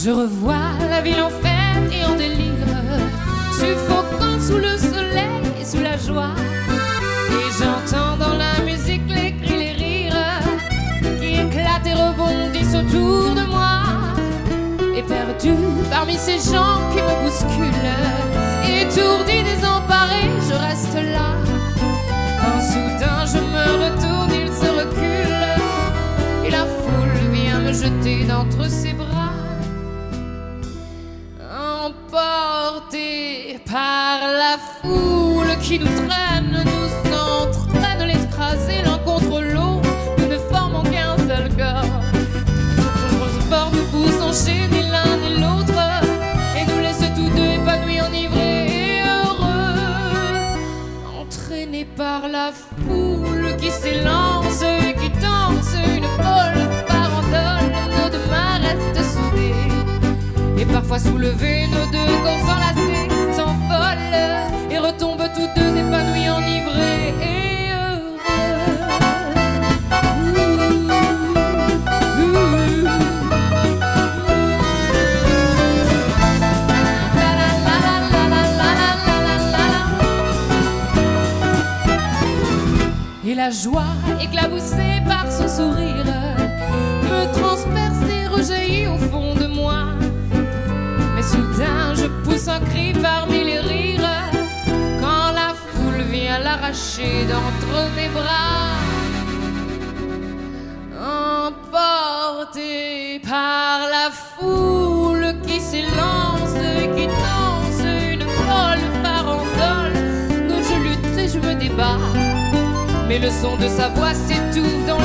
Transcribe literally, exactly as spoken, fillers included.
Je revois la ville en fête et en délire, suffocant sous le soleil et sous la joie. Et j'entends dans la musique les cris, les rires qui éclatent et rebondissent autour de moi. Et perdu parmi ces gens qui me bousculent, étourdi, désemparé, je reste là. Quand soudain je me retourne, il se recule et la foule vient me jeter d'entre ses bras. Emporté par la foule qui nous traîne, nous entraîne l'écraser l'un contre l'autre, nous ne formons qu'un seul corps. Notre sport nous pousse enchaîner l'un et l'autre et nous laisse tous deux épanouis, enivrés et heureux. Entraînés par la foule qui s'élance et qui danse une folle farandole, nos deux mains restent soudées. Et parfois soulevés, nos deux corps enlacés s'envolent et retombent tous deux épanouis, enivrés et heureux. Ouh, ouh. La, la, la, la, la, la, la, la, la. Et la joie éclaboussée par son sourire me transperce et rejaillit au fond de moi. Mais soudain je pousse un cri parmi les rires quand la foule vient l'arracher d'entre mes bras. Emporté par la foule qui s'élance et qui danse une folle farandole, nous je lutte et je me débat, mais le son de sa voix s'étouffe dans